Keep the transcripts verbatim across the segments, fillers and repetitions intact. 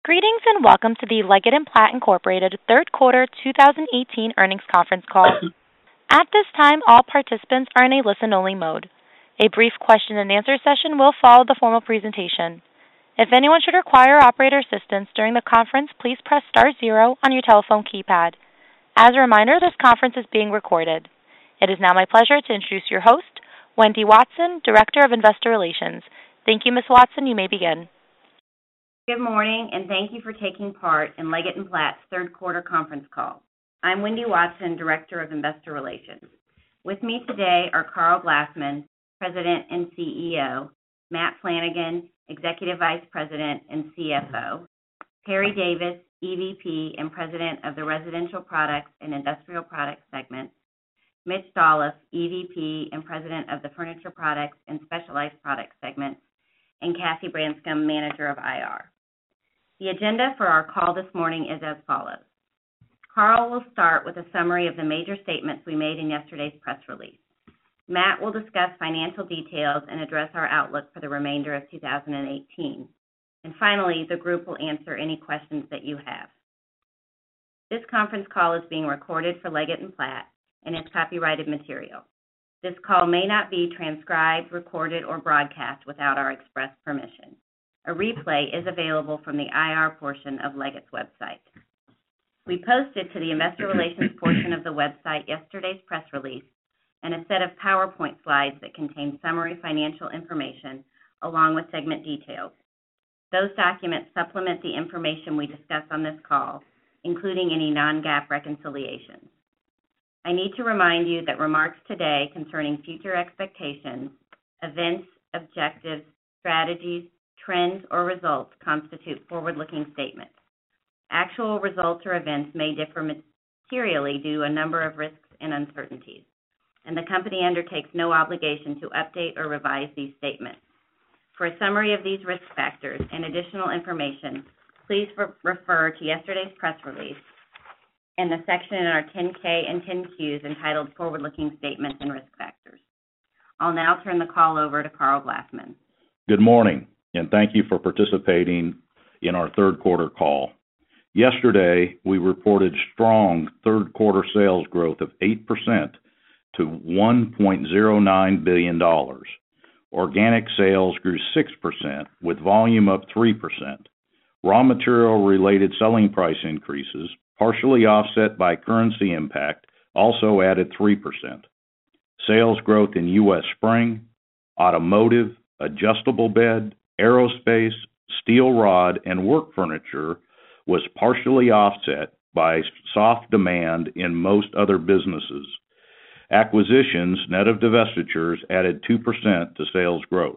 Greetings and welcome to the Leggett and Platt Incorporated third quarter two thousand eighteen earnings conference call. At this time, all participants are in a listen-only mode. A brief question and answer session will follow the formal presentation. If anyone should require operator assistance during the conference, please press star zero on your telephone keypad. As a reminder, this conference is being recorded. It is now my pleasure to introduce your host, Wendy Watson, Director of Investor Relations. Thank you, Miz Watson. You may begin. Good morning, and thank you for taking part in Leggett and Platt's third quarter conference call. I'm Wendy Watson, Director of Investor Relations. With me today are Karl Glassman, President and C E O, Matt Flanagan, Executive Vice President and C F O, Terry Davis, E V P and President of the Residential Products and Industrial Products segment, Mitch Dolloff, E V P and President of the Furniture Products and Specialized Products segment, and Cassie Branscombe, Manager of I R. The agenda for our call this morning is as follows. Karl will start with a summary of the major statements we made in yesterday's press release. Matt will discuss financial details and address our outlook for the remainder of two thousand eighteen. And finally, the group will answer any questions that you have. This conference call is being recorded for Leggett and Platt and is copyrighted material. This call may not be transcribed, recorded, or broadcast without our express permission. A replay is available from the I R portion of Leggett's website. We posted to the Investor Relations portion of the website yesterday's press release and a set of PowerPoint slides that contain summary financial information along with segment details. Those documents supplement the information we discuss on this call, including any non-GAAP reconciliations. I need to remind you that remarks today concerning future expectations, events, objectives, strategies, trends, or results constitute forward-looking statements. Actual results or events may differ materially due to a number of risks and uncertainties, and the company undertakes no obligation to update or revise these statements. For a summary of these risk factors and additional information, please re- refer to yesterday's press release and the section in our ten K and ten Qs entitled Forward-Looking Statements and Risk Factors. I'll now turn the call over to Karl Glassman. Good morning, and thank you for participating in our third quarter call. Yesterday, we reported strong third quarter sales growth of eight percent to one point zero nine billion dollars. Organic sales grew six percent, with volume up three percent. Raw material-related selling price increases, partially offset by currency impact, also added three percent. Sales growth in U S spring, automotive, adjustable bed, aerospace, steel rod, and work furniture was partially offset by soft demand in most other businesses. Acquisitions, net of divestitures, added two percent to sales growth.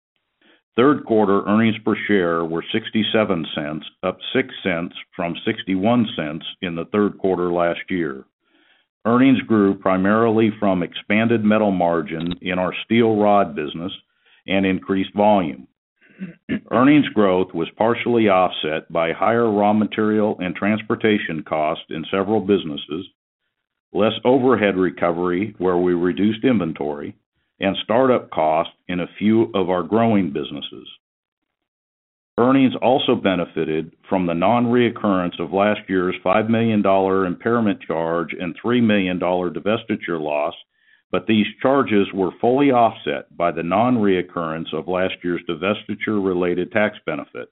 Third quarter earnings per share were sixty-seven cents, up six cents from sixty-one cents in the third quarter last year. Earnings grew primarily from expanded metal margin in our steel rod business and increased volume. Earnings growth was partially offset by higher raw material and transportation costs in several businesses, less overhead recovery where we reduced inventory, and startup costs in a few of our growing businesses. Earnings also benefited from the non-reoccurrence of last year's five million dollars impairment charge and three million dollars divestiture loss, but these charges were fully offset by the non-reoccurrence of last year's divestiture-related tax benefit.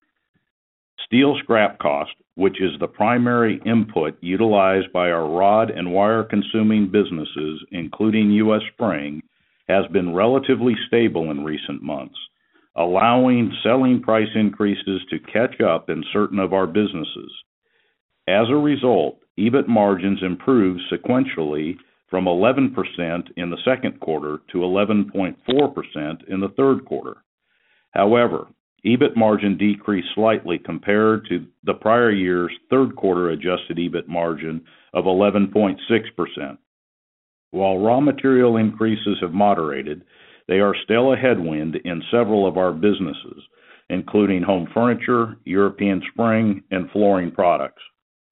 Steel scrap cost, which is the primary input utilized by our rod and wire-consuming businesses, including U S Spring, has been relatively stable in recent months, allowing selling price increases to catch up in certain of our businesses. As a result, E B I T margins improved sequentially from eleven percent in the second quarter to eleven point four percent in the third quarter. However, E B I T margin decreased slightly compared to the prior year's third quarter adjusted E B I T margin of eleven point six percent. While raw material increases have moderated, they are still a headwind in several of our businesses, including home furniture, European spring, and flooring products.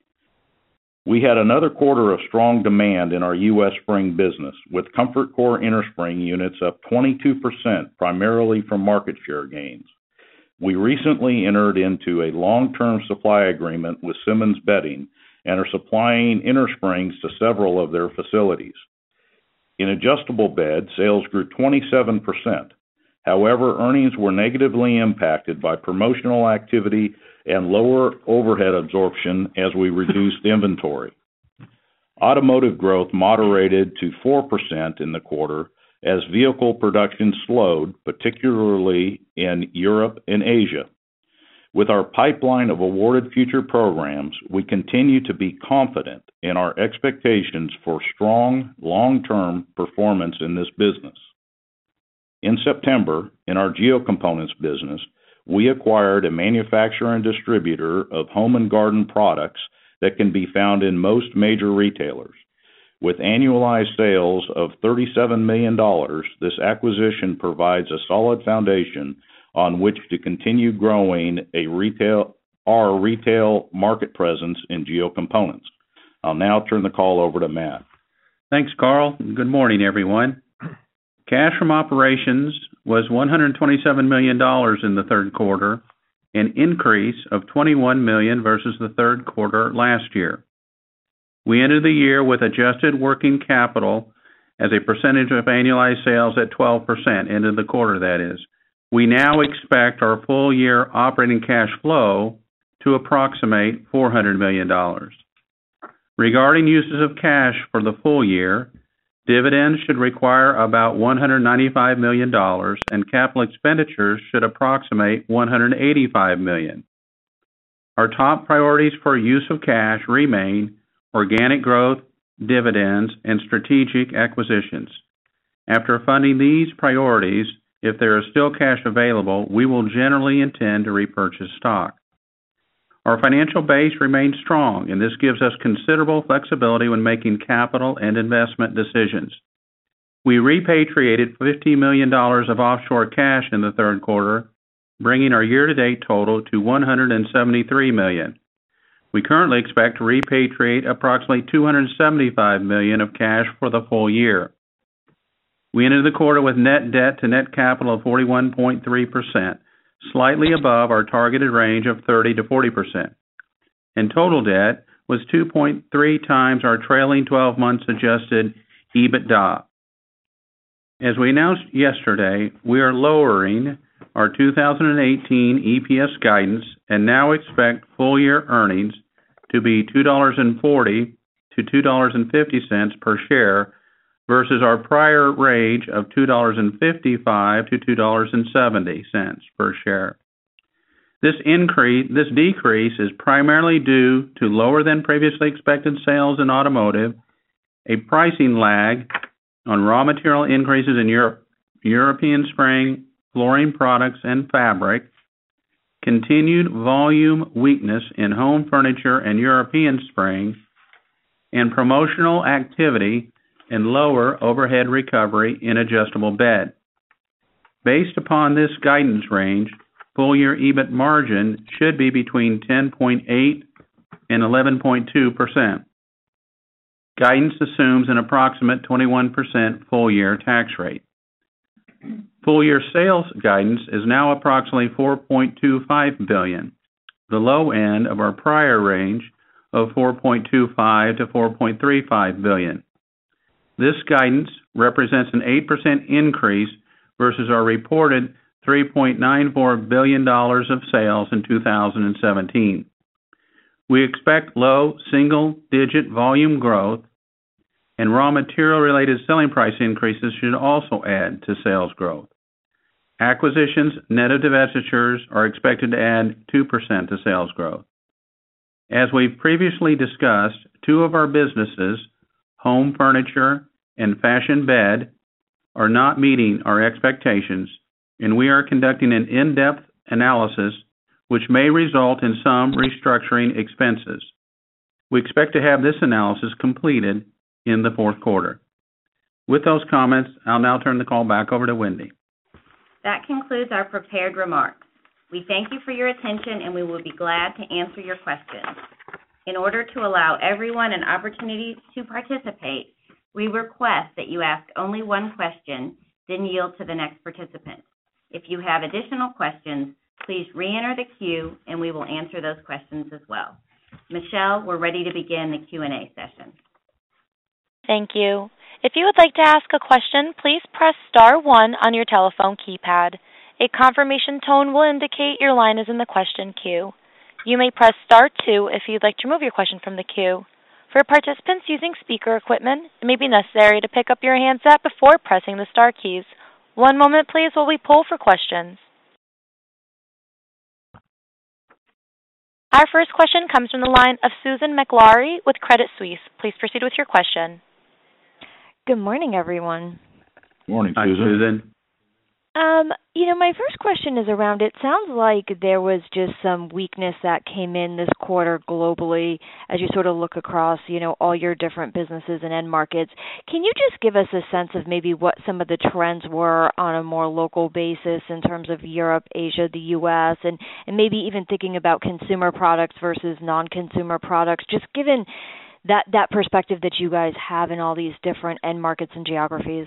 We had another quarter of strong demand in our U S spring business, with ComfortCore innerspring units up twenty-two percent, primarily from market share gains. We recently entered into a long-term supply agreement with Simmons Bedding and are supplying innersprings to several of their facilities. In adjustable bed, sales grew twenty-seven percent. However, earnings were negatively impacted by promotional activity and lower overhead absorption as we reduced inventory. Automotive growth moderated to four percent in the quarter as vehicle production slowed, particularly in Europe and Asia. With our pipeline of awarded future programs, we continue to be confident in our expectations for strong, long-term performance in this business. In September, in our Geo Components business, we acquired a manufacturer and distributor of home and garden products that can be found in most major retailers. With annualized sales of thirty-seven million dollars, this acquisition provides a solid foundation on which to continue growing a retail, our retail market presence in Geo Components. I'll now turn the call over to Matt. Thanks, Carl. Good morning, everyone. Cash from operations was one hundred twenty-seven million dollars in the third quarter, an increase of twenty-one million dollars versus the third quarter last year. We ended the year with adjusted working capital as a percentage of annualized sales at twelve percent, end of the quarter that is. We now expect our full year operating cash flow to approximate four hundred million dollars. Regarding uses of cash for the full year, dividends should require about one hundred ninety-five million dollars and capital expenditures should approximate one hundred eighty-five million dollars. Our top priorities for use of cash remain organic growth, dividends, and strategic acquisitions. After funding these priorities, if there is still cash available, we will generally intend to repurchase stock. Our financial base remains strong, and this gives us considerable flexibility when making capital and investment decisions. We repatriated fifty million dollars of offshore cash in the third quarter, bringing our year-to-date total to one hundred seventy-three million dollars. We currently expect to repatriate approximately two hundred seventy-five million dollars of cash for the full year. We ended the quarter with net debt to net capital of forty-one point three percent, slightly above our targeted range of thirty to forty percent. And total debt was two point three times our trailing twelve months adjusted EBITDA. As we announced yesterday, we are lowering our two thousand eighteen E P S guidance and now expect full year earnings to be two dollars and forty to two dollars and fifty cents per share versus our prior range of two dollars and fifty-five to two dollars and seventy cents per share. This increase, this decrease is primarily due to lower than previously expected sales in automotive, a pricing lag on raw material increases in Europe, European spring, flooring products, and fabric, continued volume weakness in home furniture and European spring, and promotional activity and lower overhead recovery in adjustable bed. Based upon this guidance range, full-year E B I T margin should be between ten point eight and eleven point two percent. Guidance assumes an approximate twenty-one percent full-year tax rate. Full-year sales guidance is now approximately four point two five billion dollars, the low end of our prior range of four point two five to four point three five billion dollars. This guidance represents an eight percent increase versus our reported three point nine four billion dollars of sales in two thousand seventeen. We expect low single-digit volume growth, and raw material-related selling price increases should also add to sales growth. Acquisitions net of divestitures are expected to add two percent to sales growth. As we've previously discussed, two of our businesses, home furniture and fashion bed, are not meeting our expectations, and we are conducting an in-depth analysis which may result in some restructuring expenses. We expect to have this analysis completed in the fourth quarter. With those comments, I'll now turn the call back over to Wendy. That concludes our prepared remarks. We thank you for your attention, and we will be glad to answer your questions. In order to allow everyone an opportunity to participate, we request that you ask only one question, then yield to the next participant. If you have additional questions, Please re-enter the queue, and we will answer those questions as well. Michelle, we're ready to begin the Q and A session. Thank you. If you would like to ask a question, please press star one on your telephone keypad. A confirmation tone will indicate your line is in the question queue. You may press star two if you'd like to remove your question from the queue. For participants using speaker equipment, it may be necessary to pick up your handset before pressing the star keys. One moment, please, while we poll for questions. Our first question comes from the line of Susan Maklari with Credit Suisse. Please proceed with your question. Good morning, everyone. Morning, Hi, Susan. Susan. Um, you know, my first question is around, it sounds like there was just some weakness that came in this quarter globally as you sort of look across, you know, all your different businesses and end markets. Can you just give us a sense of maybe what some of the trends were on a more local basis in terms of Europe, Asia, the U S, and, and maybe even thinking about consumer products versus non-consumer products, just given that, that perspective that you guys have in all these different end markets and geographies?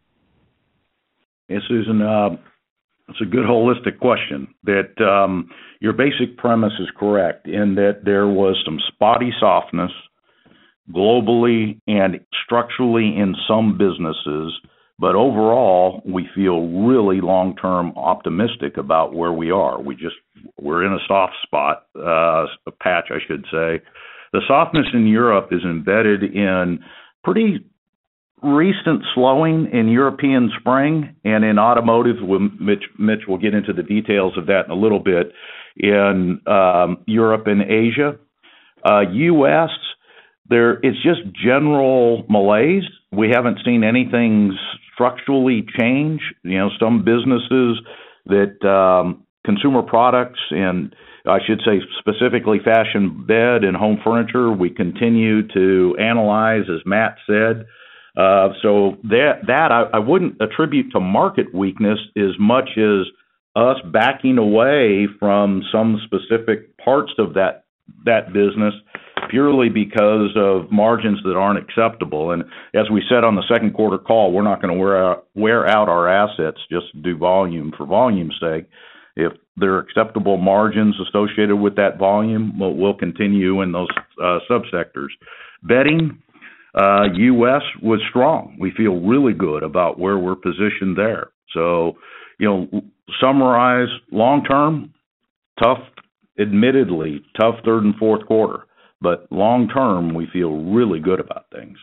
Yeah, Susan, uh, it's a good holistic question. That um, your basic premise is correct in that there was some spotty softness globally and structurally in some businesses, but overall we feel really long-term optimistic about where we are. We just we're in a soft spot, uh, a patch, I should say. The softness in Europe is embedded in pretty recent slowing in European spring and in automotive. Mitch, Mitch will get into the details of that in a little bit, in um, Europe and Asia. Uh, U S, there it's just general malaise. We haven't seen anything structurally change. You know, some businesses that um, consumer products, and I should say specifically fashion bed and home furniture, we continue to analyze, as Matt said. Uh, so that that I, I wouldn't attribute to market weakness as much as us backing away from some specific parts of that that business purely because of margins that aren't acceptable. And as we said on the second quarter call, we're not going to wear out, wear out our assets just to do volume for volume's sake. If there are acceptable margins associated with that volume, we'll, we'll continue in those uh, subsectors. Bedding. Uh, U S was strong. We feel really good about where we're positioned there. So, you know, summarize long term, tough, admittedly, tough third and fourth quarter. But long term, we feel really good about things.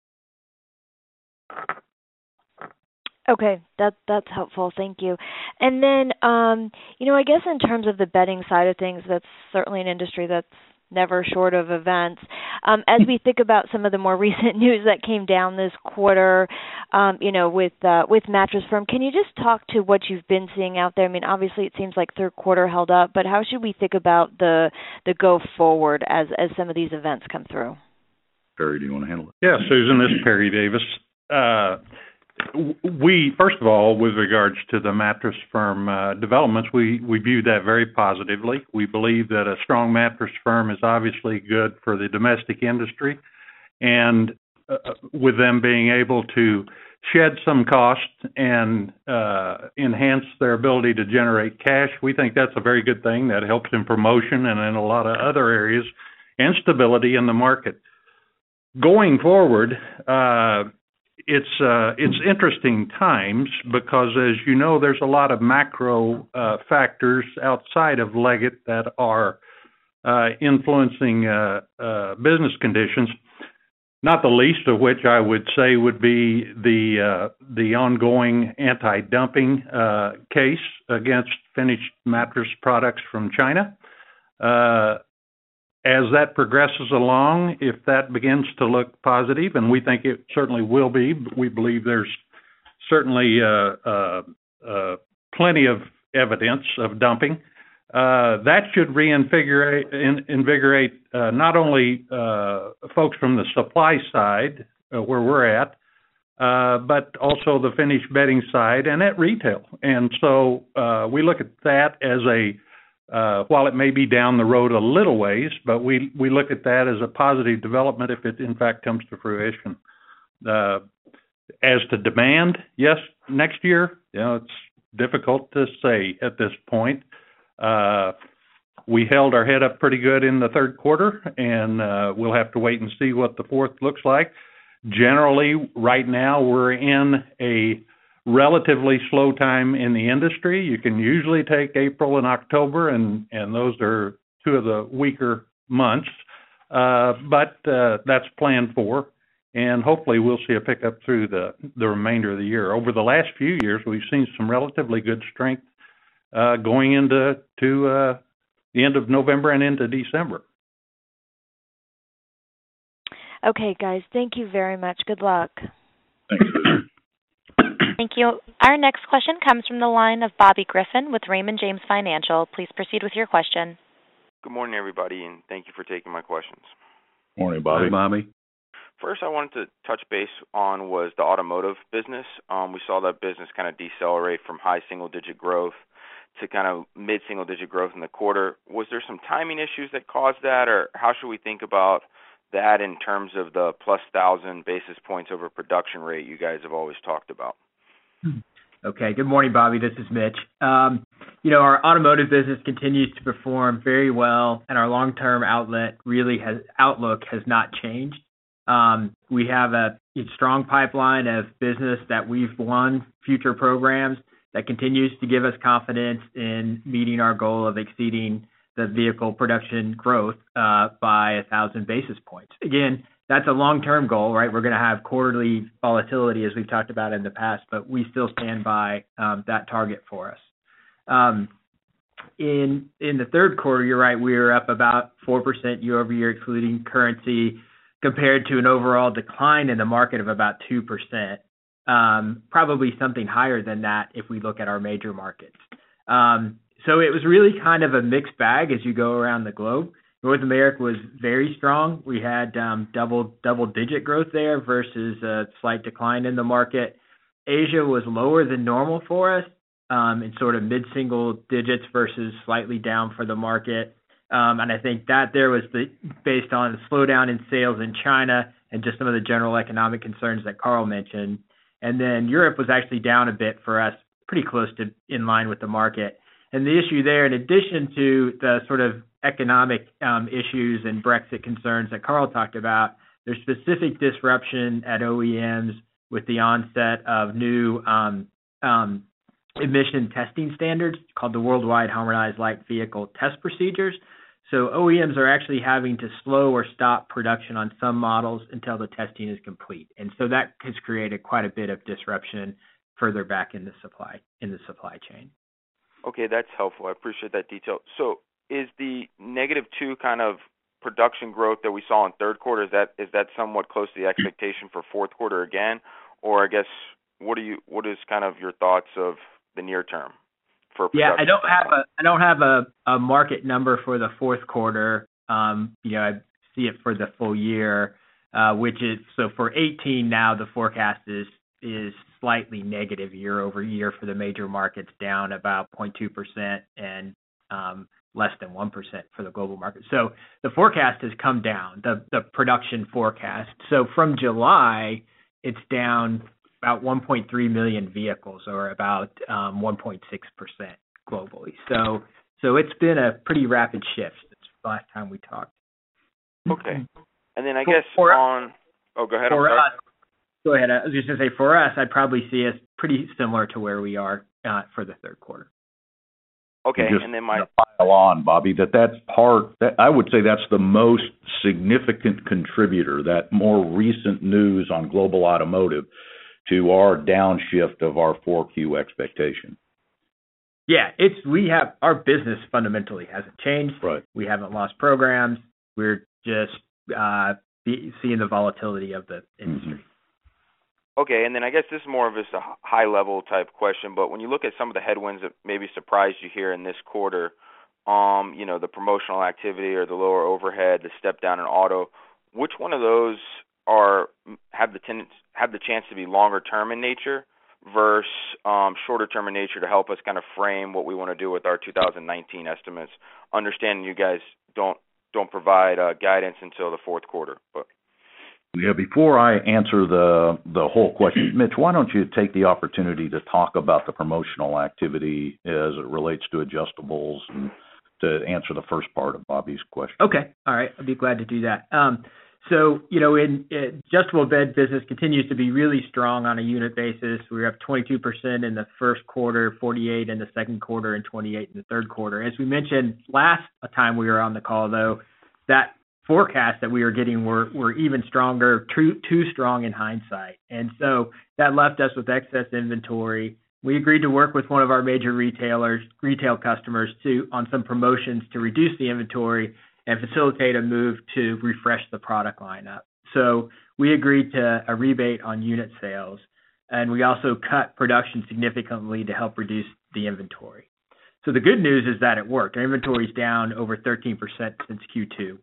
Okay, that that's helpful. Thank you. And then, um, you know, I guess in terms of the bedding side of things, that's certainly an industry that's never short of events. Um, as we think about some of the more recent news that came down this quarter, um, you know, with uh, with Mattress Firm, can you just talk to what you've been seeing out there? I mean, obviously it seems like third quarter held up, but how should we think about the the go forward as as some of these events come through? Perry, do you want to handle it? Yeah, Susan, this is Perry Davis. Uh, we, first of all, with regards to the Mattress Firm uh, developments, we, we view that very positively. We believe that a strong Mattress Firm is obviously good for the domestic industry, and uh, with them being able to shed some cost and uh, enhance their ability to generate cash, we think that's a very good thing. That helps in promotion and in a lot of other areas, and stability in the market. Going forward, uh, It's uh, it's interesting times because, as you know, there's a lot of macro uh, factors outside of Leggett that are uh, influencing uh, uh, business conditions. Not the least of which I would say would be the uh, the ongoing anti-dumping uh, case against finished mattress products from China. Uh, As that progresses along, if that begins to look positive, and we think it certainly will be, we believe there's certainly uh, uh, uh, plenty of evidence of dumping, uh, that should reinvigorate in, invigorate uh, not only uh, folks from the supply side, uh, where we're at, uh, but also the finished bedding side and at retail. And so uh, we look at that as a Uh, while it may be down the road a little ways, but we, we look at that as a positive development if it in fact comes to fruition. Uh, as to demand, yes, next year, you know, it's difficult to say at this point. Uh, we held our head up pretty good in the third quarter, and uh, we'll have to wait and see what the fourth looks like. Generally, right now, we're in a relatively slow time in the industry. You can usually take April and October, and, and those are two of the weaker months, uh, but uh, that's planned for, and hopefully we'll see a pickup through the, the remainder of the year. Over the last few years, we've seen some relatively good strength uh, going into to uh, the end of November and into December. Okay, guys, thank you very much. Good luck. Thanks. Thank you. Our next question comes from the line of Bobby Griffin with Raymond James Financial. Please proceed with your question. Good morning, everybody, and thank you for taking my questions. Morning, Bobby. Hi, Bobby. First, I wanted to touch base on was the automotive business. Um, we saw that business kind of decelerate from high single-digit growth to kind of mid-single-digit growth in the quarter. Was there some timing issues that caused that, or how should we think about that in terms of the plus one thousand basis points over production rate you guys have always talked about? Okay. Good morning, Bobby. This is Mitch. Um, you know, our automotive business continues to perform very well, and our long-term outlet really has outlook has not changed. Um, we have a, a strong pipeline of business that we've won, future programs that continues to give us confidence in meeting our goal of exceeding the vehicle production growth uh, by a thousand basis points. Again, that's a long-term goal, right? We're going to have quarterly volatility as we've talked about in the past, but we still stand by um, that target for us. Um, in in the third quarter, you're right, we were up about four percent year over year, excluding currency, compared to an overall decline in the market of about two percent. Um, probably something higher than that if we look at our major markets. Um, so it was really kind of a mixed bag as you go around the globe. North America was very strong. We had um, double double digit growth there versus a slight decline in the market. Asia was lower than normal for us, um, in sort of mid-single digits versus slightly down for the market. Um, and I think that there was the based on the slowdown in sales in China and just some of the general economic concerns that Carl mentioned. And then Europe was actually down a bit for us, pretty close to in line with the market. And the issue there, in addition to the sort of economic um, issues and Brexit concerns that Carl talked about, there's specific disruption at O E Ms with the onset of new um, um, emission testing standards called the Worldwide Harmonized Light Vehicle Test Procedures. So O E Ms are actually having to slow or stop production on some models until the testing is complete. And so that has created quite a bit of disruption further back in the supply in the supply chain. Okay, that's helpful. I appreciate that detail. So is the negative two kind of production growth that we saw in third quarter, is that is that somewhat close to the expectation for fourth quarter again? Or I guess, what do you what is kind of your thoughts of the near term for production? Yeah, I don't have a I don't have a, a market number for the fourth quarter. Um, you know, I see it for the full year, uh, which is so for eighteen now the forecast is is slightly negative year over year for the major markets, down about zero point two percent and um, less than one percent for the global market. So the forecast has come down, the, the production forecast. So from July, it's down about one point three million vehicles, or about um, one point six percent globally. So so it's been a pretty rapid shift since the last time we talked. Okay. And then I for, guess for on... Oh, go ahead. For I'm sorry. us, go ahead. I was just going to say, for us, I'd probably see us pretty similar to where we are uh, for the third quarter. Okay, and, just and then my... pile on, Bobby, that that's part, that I would say that's the most significant contributor, that more recent news on global automotive, to our downshift of our four Q expectation. Yeah, it's we have our business fundamentally hasn't changed. Right. We haven't lost programs. We're just uh, be, seeing the volatility of the industry. Mm-hmm. Okay, and then I guess this is more of just a high-level type question, but when you look at some of the headwinds that maybe surprised you here in this quarter, um, you know, the promotional activity or the lower overhead, the step down in auto, which one of those are have the tendency, have the chance to be longer term in nature versus um, shorter term in nature to help us kind of frame what we want to do with our two thousand nineteen estimates? Understanding you guys don't don't provide uh, guidance until the fourth quarter, but Yeah, before I answer the the whole question, Mitch, why don't you take the opportunity to talk about the promotional activity as it relates to adjustables and to answer the first part of Bobby's question. Okay. All right. I'd be glad to do that. Um, so, you know, in, in adjustable bed business continues to be really strong on a unit basis. We were up twenty-two percent in the first quarter, forty-eight in the second quarter, and twenty-eight in the third quarter. As we mentioned last time we were on the call, though, that forecast that we were getting were, were even stronger, too, too strong in hindsight. And so that left us with excess inventory. We agreed to work with one of our major retailers, retail customers, to on some promotions to reduce the inventory and facilitate a move to refresh the product lineup. So we agreed to a rebate on unit sales, and we also cut production significantly to help reduce the inventory. So the good news is that it worked. Our inventory is down over thirteen percent since Q two.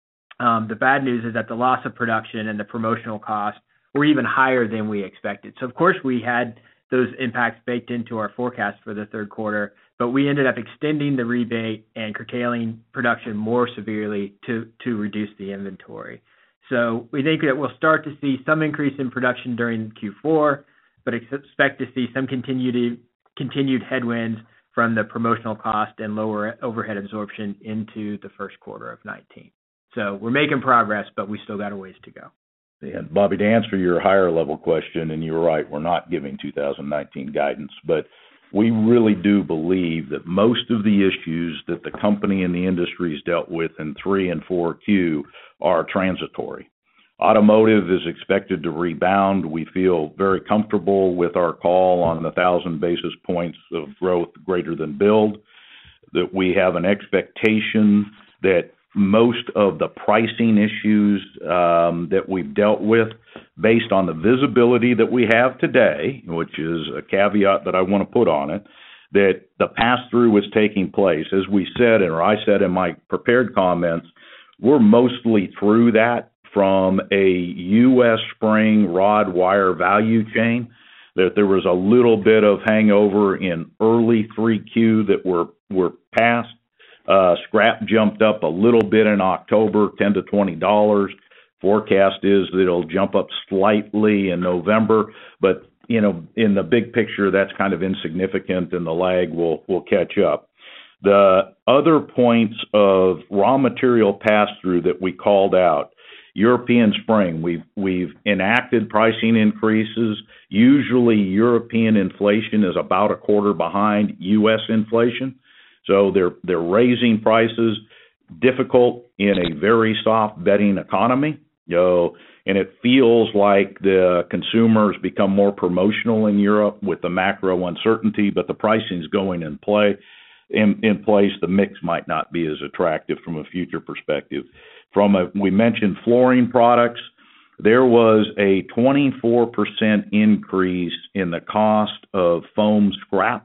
Um, the bad news is that the loss of production and the promotional costs were even higher than we expected. So, of course, we had those impacts baked into our forecast for the third quarter, but we ended up extending the rebate and curtailing production more severely to, to reduce the inventory. So we think that we'll start to see some increase in production during Q four, but expect to see some continued, continued headwinds from the promotional cost and lower overhead absorption into the first quarter of nineteen. So we're making progress, but we still got a ways to go. Yeah, Bobby, to answer your higher level question, and you're right, we're not giving two thousand nineteen guidance, but we really do believe that most of the issues that the company and the industry has dealt with in three and four Q are transitory. Automotive is expected to rebound. We feel very comfortable with our call on the thousand basis points of growth greater than build, that we have an expectation that most of the pricing issues um, that we've dealt with, based on the visibility that we have today, which is a caveat that I want to put on it, that the pass-through is taking place. As we said, or I said in my prepared comments, we're mostly through that from a U S spring rod wire value chain, that there was a little bit of hangover in early three Q that were, were passed. Uh, scrap jumped up a little bit in October, ten to twenty dollars. Forecast is that it'll jump up slightly in November, but you know, in the big picture, that's kind of insignificant, and the lag will will catch up. The other points of raw material pass-through that we called out, European spring, we've we've enacted pricing increases. Usually, European inflation is about a quarter behind U S inflation. So they're they're raising prices, difficult in a very soft bedding economy, you know, and it feels like the consumers become more promotional in Europe with the macro uncertainty, but the pricing's going in play in, in place. The mix might not be as attractive from a future perspective. From a, we mentioned flooring products, there was a twenty-four percent increase in the cost of foam scrap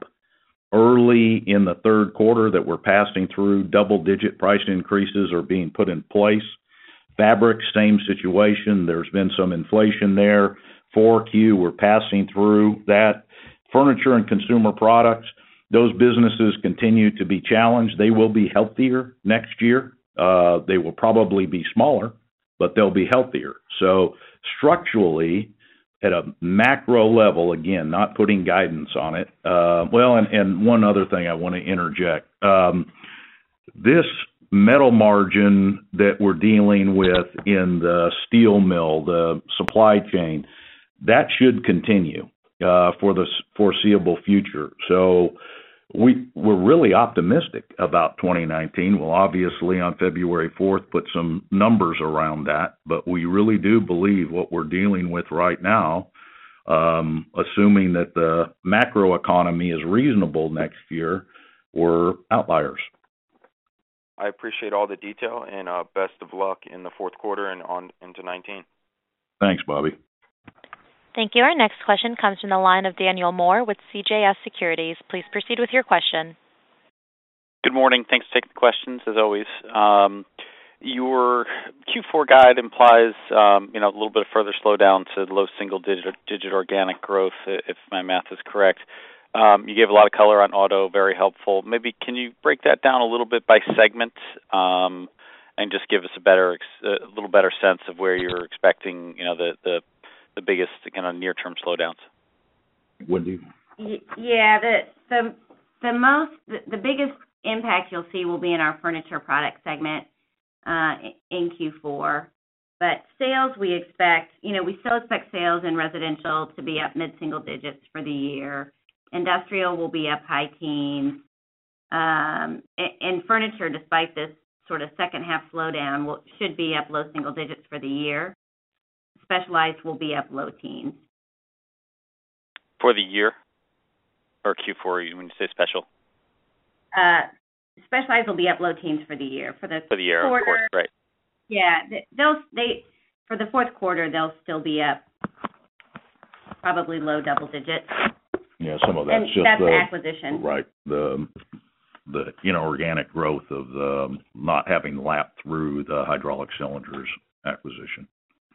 early in the third quarter that we're passing through. Double-digit price increases are being put in place. Fabric, same situation. There's been some inflation there. four Q, we're passing through that. Furniture and consumer products, those businesses continue to be challenged. They will be healthier next year. Uh, they will probably be smaller, but they'll be healthier. So structurally, at a macro level, again, not putting guidance on it. Uh, well, and, and one other thing I want to interject. Um, this metal margin that we're dealing with in the steel mill, the supply chain, that should continue uh, for the foreseeable future. So we, we're really optimistic about twenty nineteen. We'll obviously on February fourth put some numbers around that, but we really do believe what we're dealing with right now, um, assuming that the macro economy is reasonable next year, we're outliers. I appreciate all the detail, and uh, best of luck in the fourth quarter and on into nineteen. Thanks, Bobby. Thank you. Our next question comes from the line of Daniel Moore with C J S Securities. Please proceed with your question. Good morning. Thanks for taking the questions, as always. Um, your Q four guide implies, um, you know, a little bit of further slowdown to low single-digit digit organic growth, if my math is correct. Um, you gave a lot of color on auto, very helpful. Maybe can you break that down a little bit by segment? Um, and just give us a better, a little better sense of where you're expecting, you know, the the, the biggest kind of near-term slowdowns. Wendy? Yeah, the the the most the, the biggest impact you'll see will be in our furniture product segment uh, in Q four. But sales, we expect, you know, we still expect sales in residential to be up mid-single digits for the year. Industrial will be up high teens. Um, and, and furniture, despite this sort of second half slowdown, will, should be up low single digits for the year. Specialized will be up low teens. For the year? Or Q four, when you say special? Uh, specialized will be up low teens for the year. For the, for the year, quarter, of course, right. Yeah, they'll they for the fourth quarter they'll still be up, probably low double digits. Yeah, some of that's and just that's the acquisition, right? The the inorganic growth of the not having lapped through the hydraulic cylinders acquisition.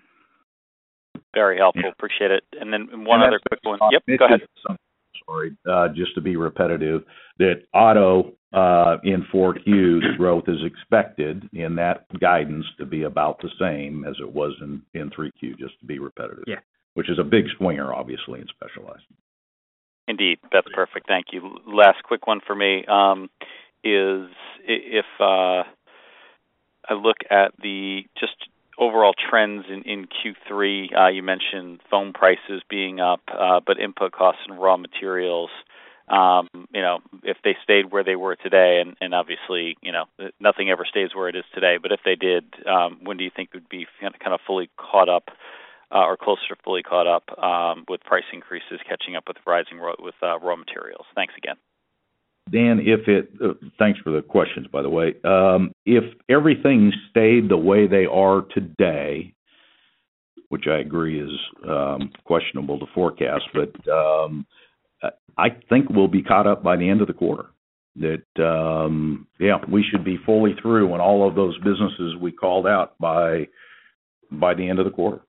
Very helpful, yeah. Appreciate it. And then one and other quick one. Yep, go ahead. Sorry, uh, just to be repetitive, that auto uh, in four Q, the growth is expected in that guidance to be about the same as it was in, in three Q, just to be repetitive. Yeah. Which is a big swinger, obviously, in Specialized. Indeed. That's perfect. Thank you. Last quick one for me um, is if uh, I look at the just overall trends in, in Q three, uh, you mentioned foam prices being up, uh, but input costs and raw materials, um, you know, if they stayed where they were today, and, and obviously, you know, nothing ever stays where it is today, but if they did, um, when do you think it would be kind of fully caught up uh, or closer to fully caught up um, with price increases catching up with rising raw, with uh, raw materials? Thanks again. Dan, if it, uh, thanks for the questions, by the way. Um, if everything stayed the way they are today, which I agree is um, questionable to forecast, but um, I think we'll be caught up by the end of the quarter. That, um, yeah, we should be fully through on all of those businesses we called out by by the end of the quarter.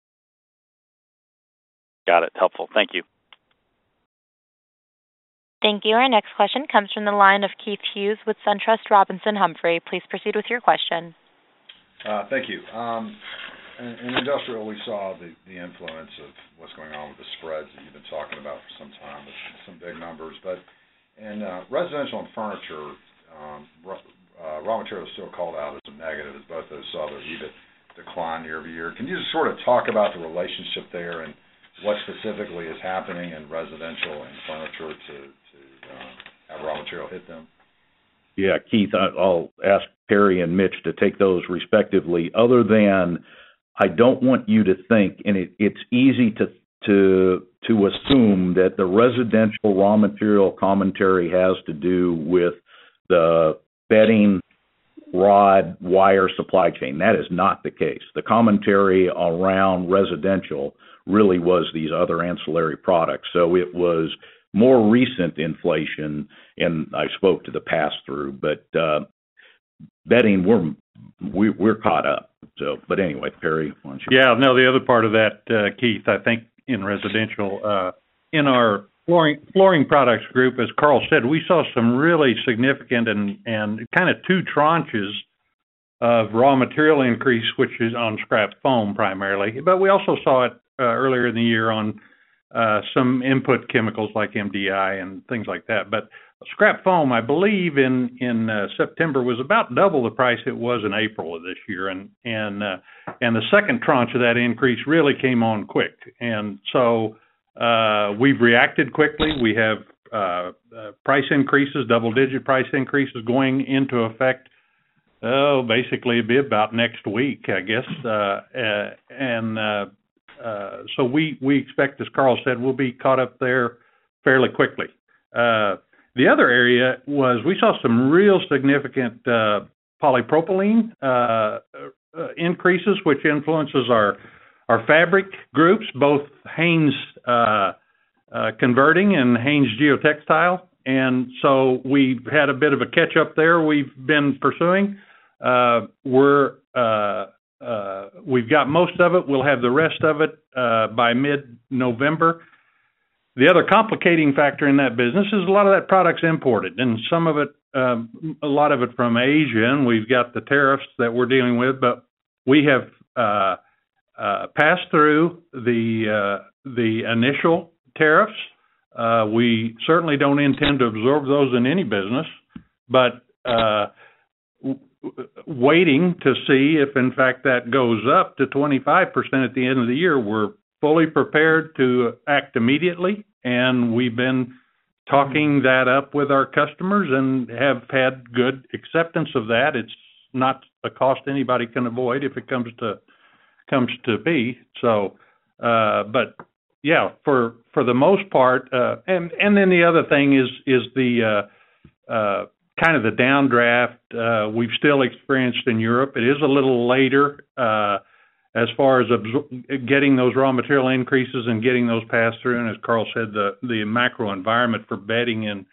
Got it. Helpful. Thank you. Thank you. Our next question comes from the line of Keith Hughes with SunTrust Robinson Humphrey. Please proceed with your question. Uh, thank you. Um, in, in industrial, we saw the, the influence of what's going on with the spreads that you've been talking about for some time, with some big numbers. But in uh, residential and furniture, um, raw, uh, raw materials still called out as a negative, as both those saw their E B I T decline year over year. Can you just sort of talk about the relationship there and what specifically is happening in residential and furniture to Uh, have raw material hit them? Yeah, Keith, I'll ask Perry and Mitch to take those respectively. Other than, I don't want you to think, and it, it's easy to to to assume that the residential raw material commentary has to do with the bedding, rod, wire supply chain. That is not the case. The commentary around residential really was these other ancillary products. So it was more recent inflation, and I spoke to the pass-through, but uh, bedding, we're we, we're caught up. So, but anyway, Perry, why don't you? Yeah, no, the other part of that, uh, Keith, I think in residential, uh, in our flooring flooring products group, as Carl said, we saw some really significant and and kind of two tranches of raw material increase, which is on scrap foam primarily, but we also saw it uh, earlier in the year on Uh, some input chemicals like M D I and things like that. But scrap foam, I believe, in in uh, September was about double the price it was in April of this year, and and uh, and the second tranche of that increase really came on quick, and so uh, we've reacted quickly. We have uh, uh, price increases, double-digit price increases going into effect. Oh, basically, it'd be about next week, I guess, uh, uh, and. Uh, Uh, so we, we expect, as Carl said, we'll be caught up there fairly quickly. Uh, the other area was we saw some real significant uh, polypropylene uh, uh, increases, which influences our our fabric groups, both Haynes uh, uh, Converting and Haynes Geotextile. And so we've had a bit of a catch up there we've been pursuing. Uh, we're uh, Uh, we've got most of it. We'll have the rest of it uh, by mid-November. The other complicating factor in that business is a lot of that product's imported, and some of it um, a lot of it from Asia, and we've got the tariffs that we're dealing with, but we have uh, uh, passed through the uh, the initial tariffs. Uh, we certainly don't intend to absorb those in any business, but uh, w- waiting to see if, in fact, that goes up to twenty-five percent at the end of the year. We're fully prepared to act immediately, and we've been talking that up with our customers and have had good acceptance of that. It's not a cost anybody can avoid if it comes to comes to be. So, uh, but yeah, for for the most part, uh, and and then the other thing is is the uh, uh, kind of the downdraft uh, we've still experienced in Europe. It is a little later uh, as far as absor- getting those raw material increases and getting those passed through. And as Carl said, the the macro environment for bedding in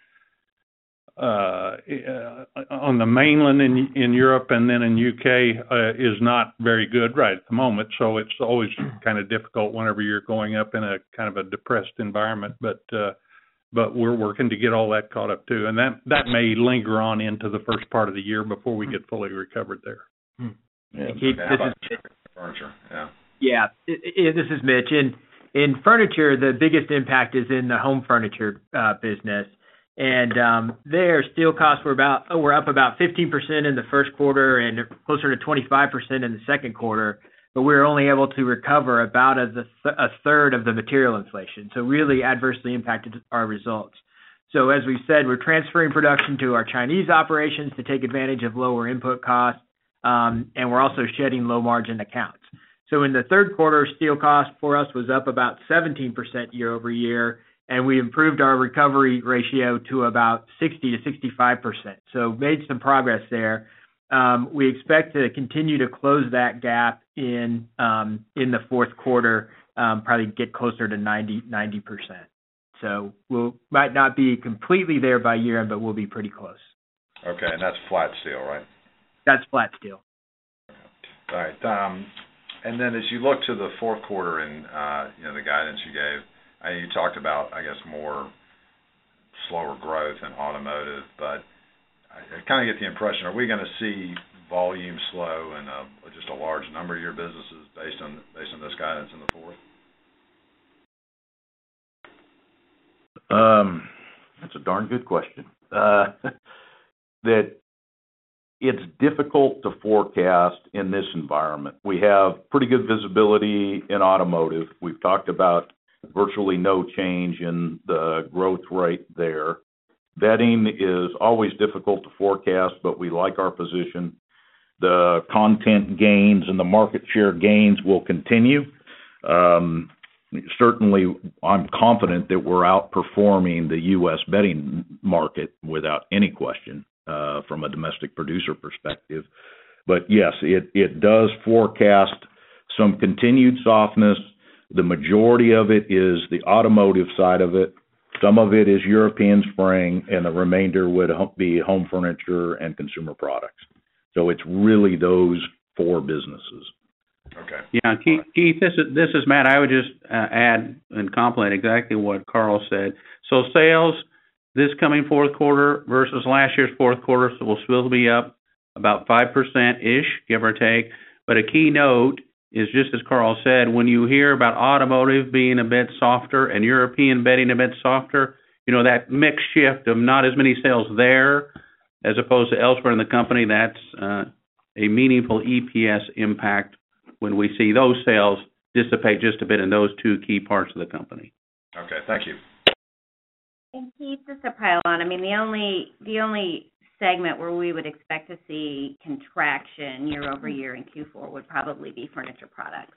uh, on the mainland in in Europe and then in U K uh, is not very good right at the moment. So it's always kind of difficult whenever you're going up in a kind of a depressed environment. But uh, but we're working to get all that caught up too, and that that may linger on into the first part of the year before we get fully recovered there. Hmm. Yeah. Keith, Okay, this how is about furniture? Yeah. Yeah, it, it, this is Mitch. In in furniture, the biggest impact is in the home furniture uh, business, and um, there steel costs were about oh, were up about fifteen percent in the first quarter and closer to twenty-five percent in the second quarter. But we were only able to recover about a, a third of the material inflation, so really adversely impacted our results. So as we've said, we're transferring production to our Chinese operations to take advantage of lower input costs, um, and we're also shedding low margin accounts. So in the third quarter, steel cost for us was up about seventeen percent year over year, and we improved our recovery ratio to about sixty to sixty-five percent. So made some progress there. Um, we expect to continue to close that gap in um, in the fourth quarter, um, probably get closer to ninety percent. So we'll might not be completely there by year end, but we'll be pretty close. Okay, and that's flat steel, right? That's flat steel. All right. Um, and then as you look to the fourth quarter and uh, you know the guidance you gave, I you talked about I guess more slower growth in automotive, but I kind of get the impression, are we going to see volume slow in a, just a large number of your businesses based on based on this guidance in the fourth? Um, that's a darn good question. Uh, that it's difficult to forecast in this environment. We have pretty good visibility in automotive. We've talked about virtually no change in the growth rate there. Bedding is always difficult to forecast, but we like our position. The content gains and the market share gains will continue. Um, certainly, I'm confident that we're outperforming the U S bedding market without any question uh, from a domestic producer perspective. But yes, it, it does forecast some continued softness. The majority of it is the automotive side of it. Some of it is European spring, and the remainder would be home furniture and consumer products. So it's really those four businesses. Okay. Yeah, Keith, Keith this is this is Matt. I would just uh, add and compliment exactly what Carl said. So sales this coming fourth quarter versus last year's fourth quarter so will still be up about five percent ish, give or take. But a key note is just as Carl said, when you hear about automotive being a bit softer and European bedding a bit softer, you know, that mix shift of not as many sales there as opposed to elsewhere in the company, that's uh, a meaningful E P S impact when we see those sales dissipate just a bit in those two key parts of the company. Okay, thank you. And Keith, just to pile on, I mean, the only the only segment where we would expect to see contraction year over year in Q four would probably be furniture products.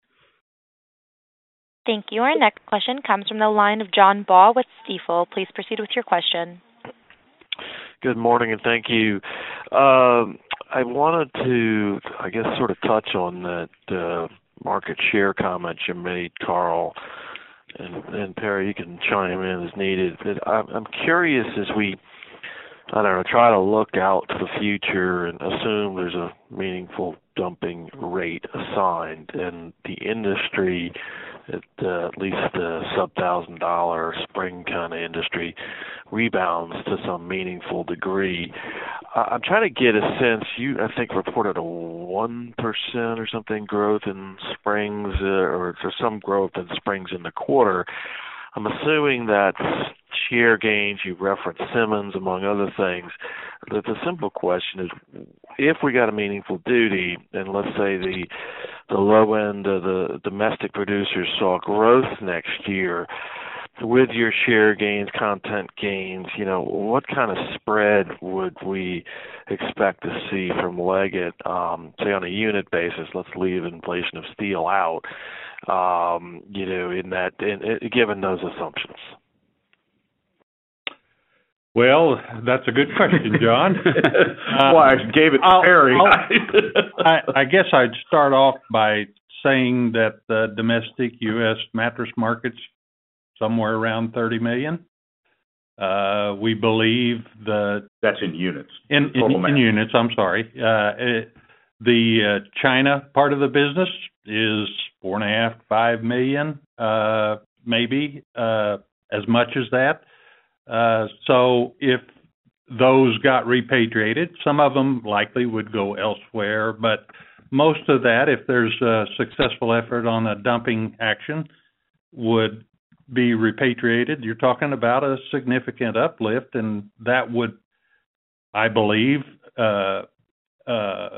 Thank you. Our next question comes from the line of John Baugh with Stifel. Please proceed with your question. Good morning, and thank you. Um, I wanted to, I guess, sort of touch on that uh, market share comment you made, Carl. And, and Perry, you can chime in as needed. But I'm, I'm curious as we, I don't know, try to look out to the future and assume there's a meaningful dumping rate assigned, and the industry at uh, at least the sub thousand dollar spring kind of industry rebounds to some meaningful degree. Uh, I'm trying to get a sense. You, I think, reported a one percent or something growth in springs, uh, or, or some growth in springs in the quarter. I'm assuming that's share gains. You referenced Simmons, among other things. The, the simple question is, if we got a meaningful duty, and let's say the the low end of the domestic producers saw growth next year, with your share gains, content gains, you know, what kind of spread would we expect to see from Leggett, um, say on a unit basis? Let's leave inflation of steel out. Um, you know, in that, in, in, given those assumptions. Well, that's a good question, John. uh, well, I gave it to Perry. I, I guess I'd start off by saying that the domestic U S mattress market's somewhere around thirty million. Uh, we believe the that's in units. In, in, in units, I'm sorry. Uh, it, the uh, China part of the business is four and a half, five million, uh, maybe uh, as much as that. Uh, so if those got repatriated, some of them likely would go elsewhere, but most of that, if there's a successful effort on a dumping action, would be repatriated. You're talking about a significant uplift, and that would, I believe, uh, uh,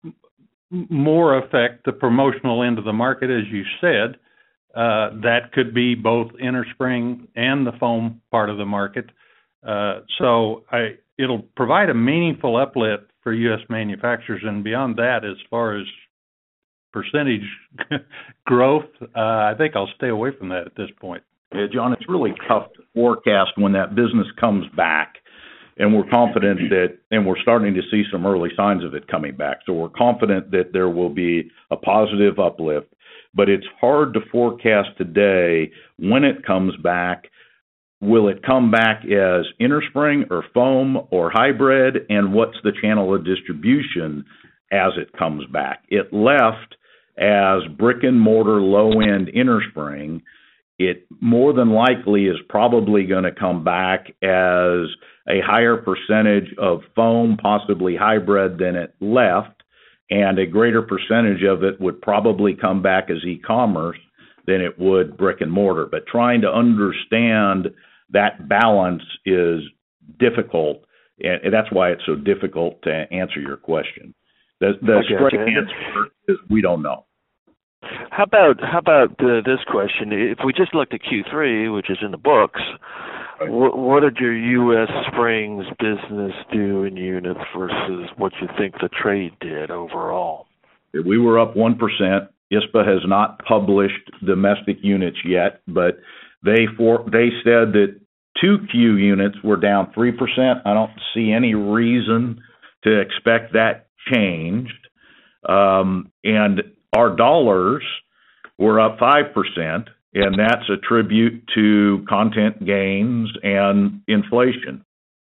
more affect the promotional end of the market, as you said. Uh, that could be both innerspring and the foam part of the market. Uh, so I, it'll provide a meaningful uplift for U S manufacturers, and beyond that, as far as percentage growth, uh, I think I'll stay away from that at this point. Yeah, John, it's really tough to forecast when that business comes back, and we're confident that, and we're starting to see some early signs of it coming back. So we're confident that there will be a positive uplift, but it's hard to forecast today when it comes back. Will it come back as innerspring or foam or hybrid, and what's the channel of distribution as it comes back? It left as brick and mortar low-end innerspring. It more than likely is probably going to come back as a higher percentage of foam, possibly hybrid, than it left, and a greater percentage of it would probably come back as e-commerce than it would brick and mortar. But trying to understand that balance is difficult, and that's why it's so difficult to answer your question. The, the straight answer is we don't know. How about how about uh, this question? If we just looked at Q three, which is in the books, right, what, what did your U S Springs business do in units versus what you think the trade did overall? We were up one percent. I S P A has not published domestic units yet, but they for they said that two Q units were down three percent. I don't see any reason to expect that changed. Um, and our dollars were up five percent, and that's a tribute to content gains and inflation.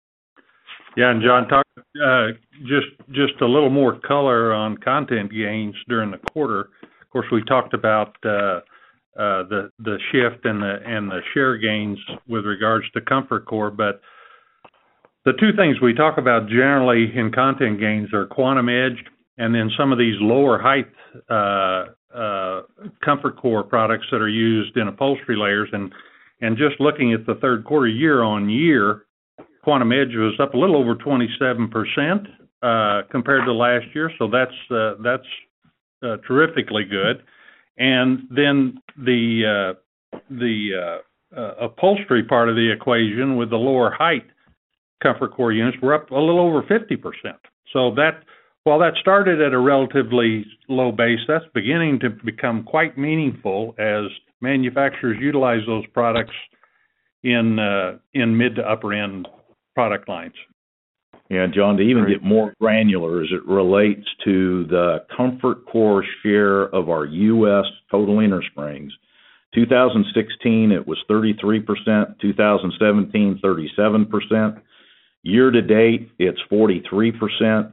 Yeah, and John, talk uh, just just a little more color on content gains during the quarter. Of course, we talked about uh, uh, the the shift and the and the share gains with regards to ComfortCore, but the two things we talk about generally in content gains are Quantum Edge, and then some of these lower height uh, uh, ComfortCore products that are used in upholstery layers. And, and just looking at the third quarter year on year, Quantum Edge was up a little over twenty-seven percent uh, compared to last year. So that's uh, that's uh, terrifically good. And then the uh, the uh, uh, upholstery part of the equation with the lower height ComfortCore units were up a little over fifty percent. So that, while that started at a relatively low base, that's beginning to become quite meaningful as manufacturers utilize those products in uh, in mid to upper end product lines. Yeah, John, to even get more granular as it relates to the ComfortCore share of our U S total innersprings, two thousand sixteen it was thirty-three percent, two thousand seventeen thirty-seven percent. Year to date, it's forty-three percent.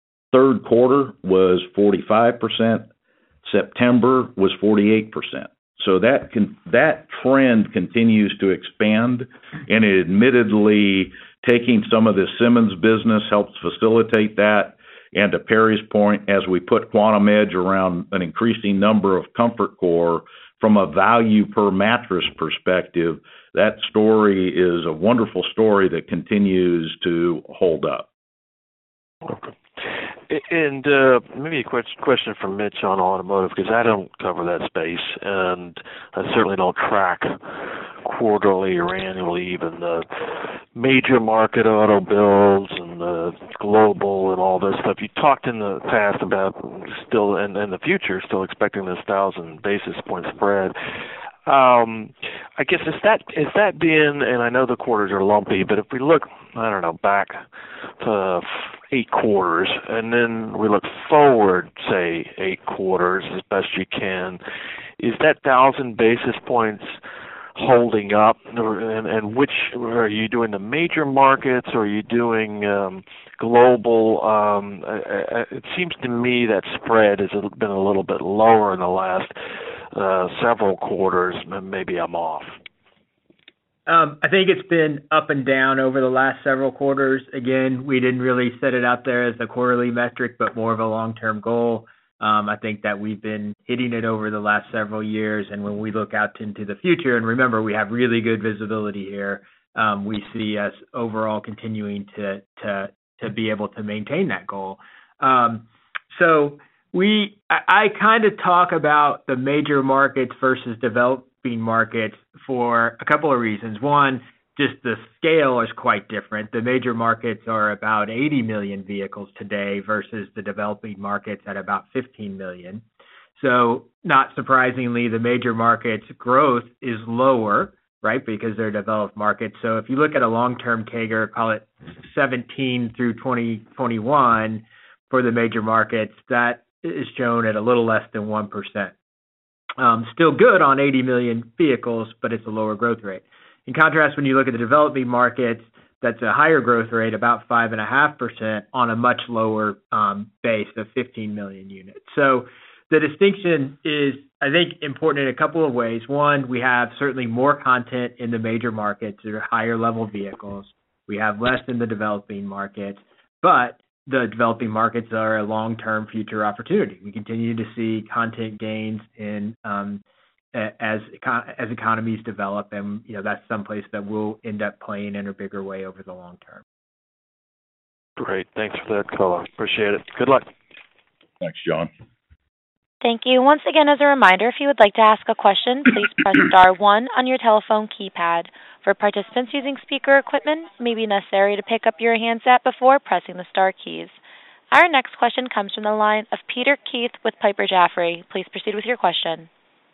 Third quarter was forty-five percent. September was forty-eight percent. So that can, that trend continues to expand, and it admittedly taking some of the Simmons business helps facilitate that. And to Perry's point, as we put Quantum Edge around an increasing number of Comfort Core, from a value per mattress perspective, that story is a wonderful story that continues to hold up. Okay. And uh, maybe a question for Mitch on automotive, because I don't cover that space, and I certainly don't track quarterly or annually even the major market auto builds and the global and all this stuff. You talked in the past about still, and in the future, still expecting this thousand basis point spread. Um, I guess is that is that being, and I know the quarters are lumpy, but if we look, I don't know, back to eight quarters, and then we look forward, say, eight quarters as best you can, is that thousand basis points holding up? And, and which, are you doing the major markets, or are you doing um, global? Um, it seems to me that spread has been a little bit lower in the last uh, several quarters. Maybe I'm off. Um, I think it's been up and down over the last several quarters. Again, we didn't really set it out there as a quarterly metric, but more of a long-term goal. Um, I think that we've been hitting it over the last several years, and when we look out into the future, and remember, we have really good visibility here, um, we see us overall continuing to to to be able to maintain that goal. Um, so we, I, I kind of talk about the major markets versus developing markets for a couple of reasons. One, just the scale is quite different. The major markets are about eighty million vehicles today versus the developing markets at about fifteen million. So not surprisingly, the major markets growth is lower, right, because they're developed markets. So if you look at a long-term C A G R, call it seventeen through twenty twenty-one for the major markets, that is shown at a little less than one percent. Um, still good on eighty million vehicles, but it's a lower growth rate. In contrast, when you look at the developing markets, that's a higher growth rate, about five point five percent on a much lower um, base of fifteen million units. So the distinction is, I think, important in a couple of ways. One, we have certainly more content in the major markets. They're higher level vehicles. We have less in the developing markets, but the developing markets are a long-term future opportunity. We continue to see content gains in um, as as economies develop, and you know that's someplace that we'll end up playing in a bigger way over the long term. Great, thanks for that color. Appreciate it. Good luck. Thanks, John. Thank you. Once again, as a reminder, if you would like to ask a question, please press star one on your telephone keypad. For participants using speaker equipment, it may be necessary to pick up your handset before pressing the star keys. Our next question comes from the line of Peter Keith with Piper Jaffray. Please proceed with your question.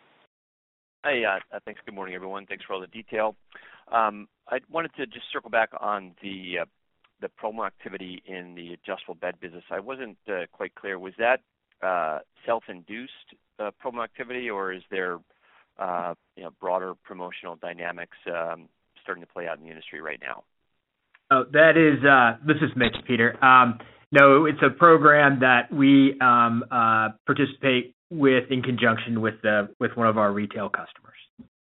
Hey, uh, thanks. Good morning, everyone. Thanks for all the detail. Um, I wanted to just circle back on the uh, the promo activity in the adjustable bed business. I wasn't uh, quite clear. Was that uh, self-induced uh, promo activity, or is there uh, you know, broader promotional dynamics um, starting to play out in the industry right now? Oh, that is, uh, this is Mitch, Peter. Um, no, it's a program that we um, uh, participate with in conjunction with the with one of our retail customers.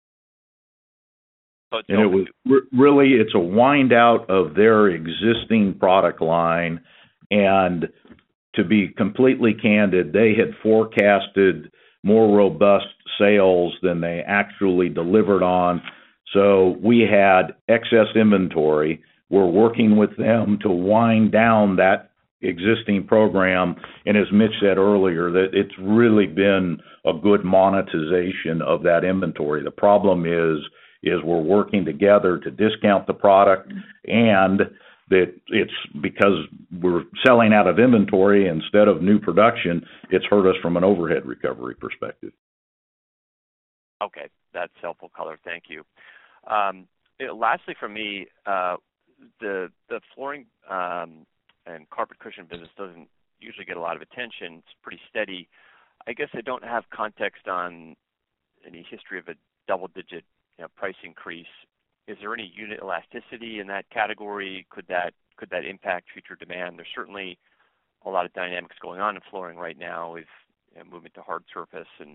So and it was re- really, it's a wind out of their existing product line, and to be completely candid, they had forecasted more robust sales than they actually delivered on. So we had excess inventory. We're working with them to wind down that existing program, and as Mitch said earlier, that it's really been a good monetization of that inventory. The problem is, is we're working together to discount the product, and that it's because we're selling out of inventory instead of new production, it's hurt us from an overhead recovery perspective. Okay, that's helpful color. Thank you. Um, it, lastly, for me, uh, the the flooring um, and carpet cushion business doesn't usually get a lot of attention. It's pretty steady. I guess I don't have context on any history of a double-digit you know, price increase. Is there any unit elasticity in that category? Could that could that impact future demand? There's certainly a lot of dynamics going on in flooring right now with you know, movement to hard surface and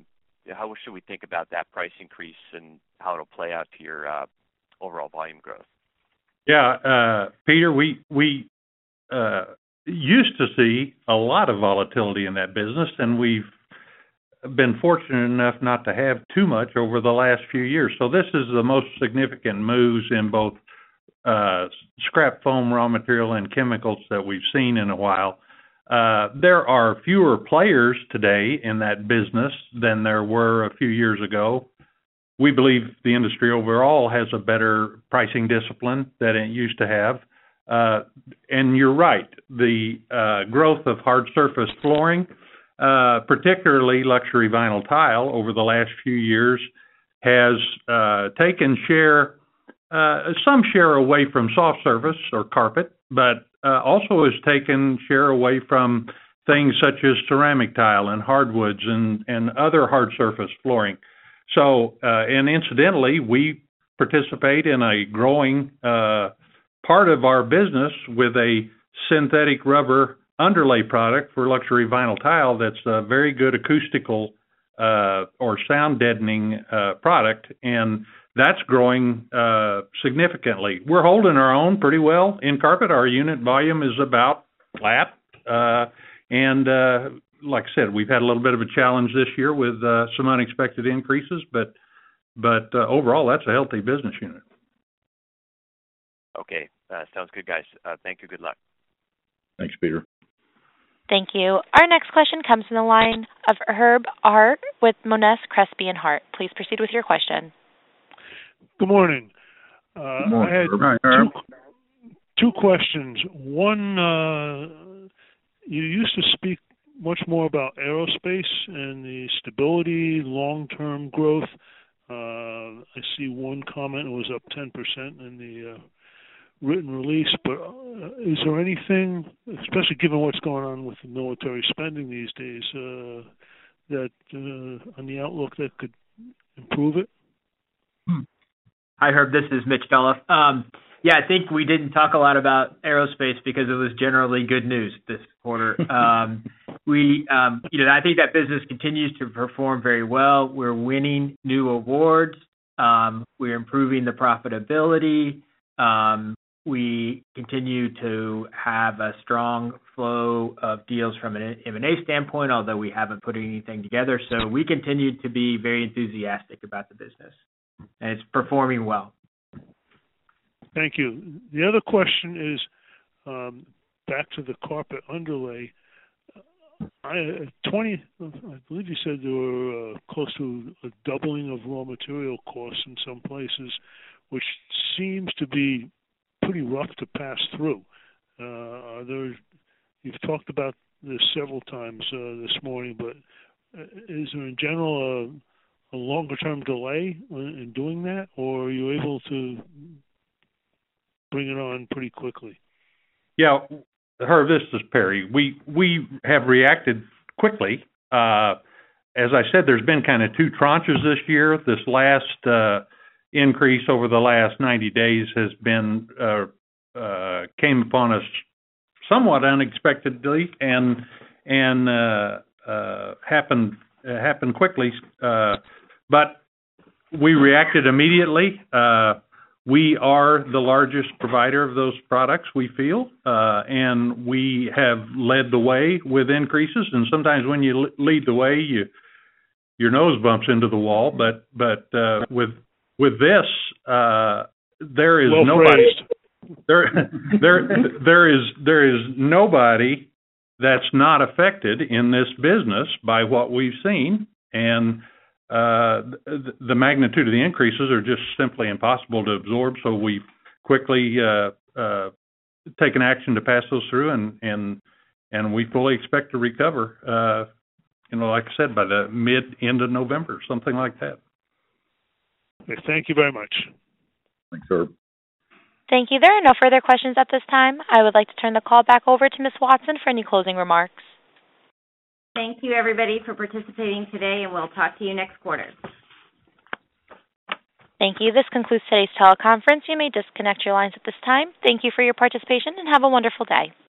how should we think about that price increase and how it'll play out to your uh, overall volume growth? Yeah, uh, Peter, we we uh, used to see a lot of volatility in that business, and we've been fortunate enough not to have too much over the last few years. So this is the most significant moves in both uh, scrap foam, raw material, and chemicals that we've seen in a while. Uh, there are fewer players today in that business than there were a few years ago. We believe the industry overall has a better pricing discipline than it used to have. Uh, and you're right, the uh, growth of hard surface flooring, uh, particularly luxury vinyl tile over the last few years, has uh, taken share, uh, some share away from soft surface or carpet, but uh, also has taken share away from things such as ceramic tile and hardwoods and, and other hard surface flooring. So, uh, and incidentally, we participate in a growing uh, part of our business with a synthetic rubber underlay product for luxury vinyl tile that's a very good acoustical uh, or sound deadening uh, product, and that's growing uh, significantly. We're holding our own pretty well in carpet. Our unit volume is about flat, uh, and uh, like I said, we've had a little bit of a challenge this year with uh, some unexpected increases, but but uh, overall, that's a healthy business unit. Okay, uh, sounds good, guys. Uh, thank you. Good luck. Thanks, Peter. Thank you. Our next question comes from the line of Herb Hart with Monness, Crespi and Hart. Please proceed with your question. Good morning. Uh, Good morning, I had Herb. Herb. two, two questions. One, uh, you used to speak much more about aerospace and the stability, long-term growth. Uh, I see one comment was up ten percent in the uh, written release, but uh, is there anything, especially given what's going on with the military spending these days, uh, that uh, on the outlook that could improve it? Hi, Herb. This is Mitch Felloff. Um, yeah, I think we didn't talk a lot about aerospace because it was generally good news this quarter. Um, we, um, you know, I think that business continues to perform very well. We're winning new awards. Um, we're improving the profitability. Um, we continue to have a strong flow of deals from an M and A standpoint, although we haven't put anything together. So we continue to be very enthusiastic about the business, and it's performing well. Thank you. The other question is um, back to the carpet underlay. I, twenty, I believe you said there were uh, close to a doubling of raw material costs in some places, which seems to be pretty rough to pass through. Uh, are there? You've talked about this several times uh, this morning, but is there in general a, a longer-term delay in doing that, or are you able to bring it on pretty quickly? Yeah, Herb, this is Perry. We we have reacted quickly. Uh, as I said, there's been kind of two tranches this year. This last uh, increase over the last ninety days has been uh, uh, came upon us somewhat unexpectedly and and uh, uh, happened uh, happened quickly. Uh, but we reacted immediately. Uh, We are the largest provider of those products, we feel, uh, and we have led the way with increases. And sometimes when you lead the way, you your nose bumps into the wall. But but uh, with with this, uh, there is well nobody phrased. there there there is there is nobody that's not affected in this business by what we've seen, and Uh, the, the magnitude of the increases are just simply impossible to absorb, so we've quickly uh, uh, taken action to pass those through, and, and, and we fully expect to recover, uh, you know, like I said, by the mid, end of November, something like that. Okay, thank you very much. Thanks, Herb. Thank you. There are no further questions at this time. I would like to turn the call back over to Miz Watson for any closing remarks. Thank you, everybody, for participating today, and we'll talk to you next quarter. Thank you. This concludes today's teleconference. You may disconnect your lines at this time. Thank you for your participation, and have a wonderful day.